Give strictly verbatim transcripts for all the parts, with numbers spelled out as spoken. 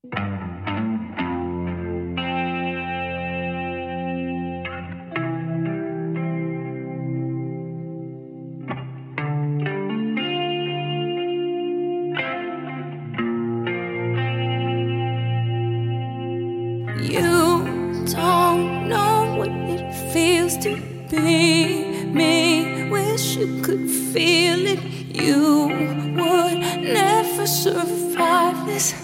You don't know what it feels to be me. Wish you could feel it. You would never survive this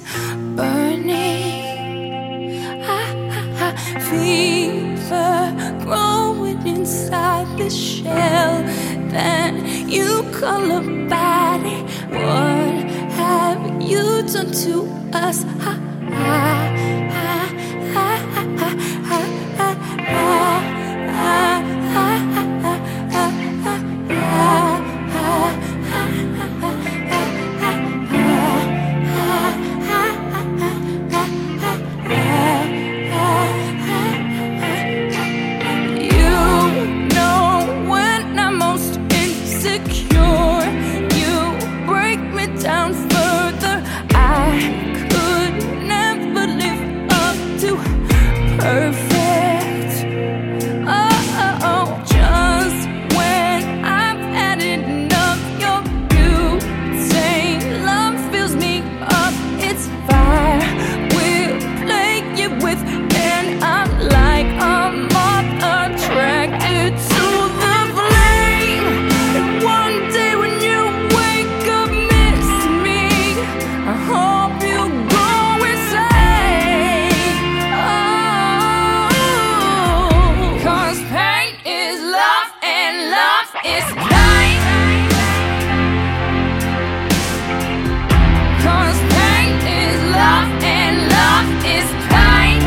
burning ah, ah, ah, fever growing inside the shell that you call a body. What have you done to us? Ah, ah, perfect. Oh, oh, oh, just when I've had enough, your butane love fills me up. It's fire we'll play it with, and I'm like a moth attracted to the flame. And one day when you wake up, miss me, I hope you go insane. Cause pain is love and love is pain. Cause pain is love and love is pain.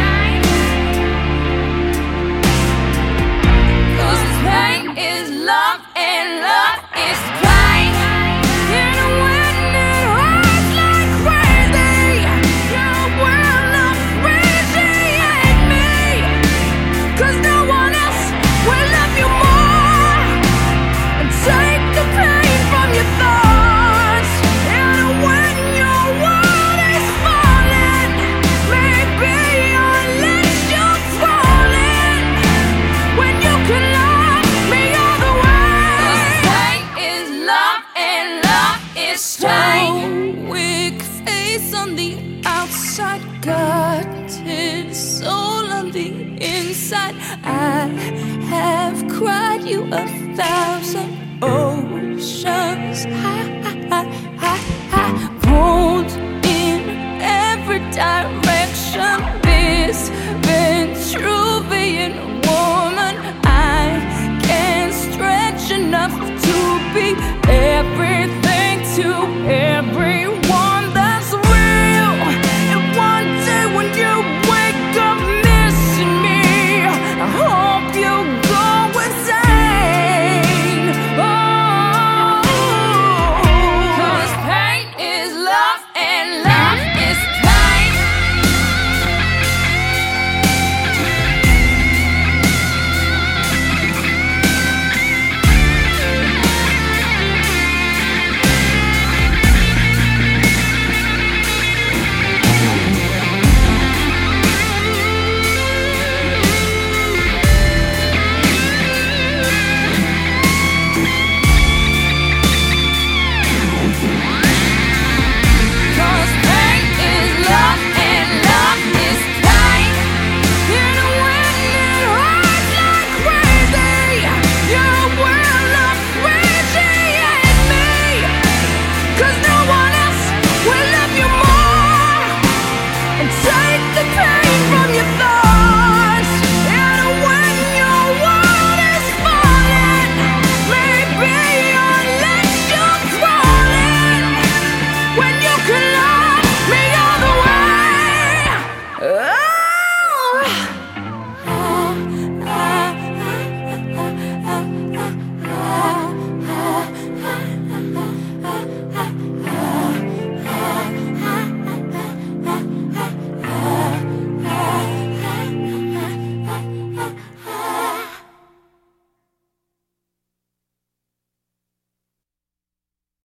Cause pain is love and love is pain. And when it hurts like crazy, you will appreciate me. Cause no one else will love you more and take the pain from your thoughts. And when your world is falling, maybe unless you're falling, when you can love me all the way. Cause pain is love and love is pain. Weak face on the outside, gutted soul on the inside. I have cried you a thousand oceans. I, I, I, I, pulled in every direction. This Vitruvian woman, I can't stretch enough to be everything to everyone.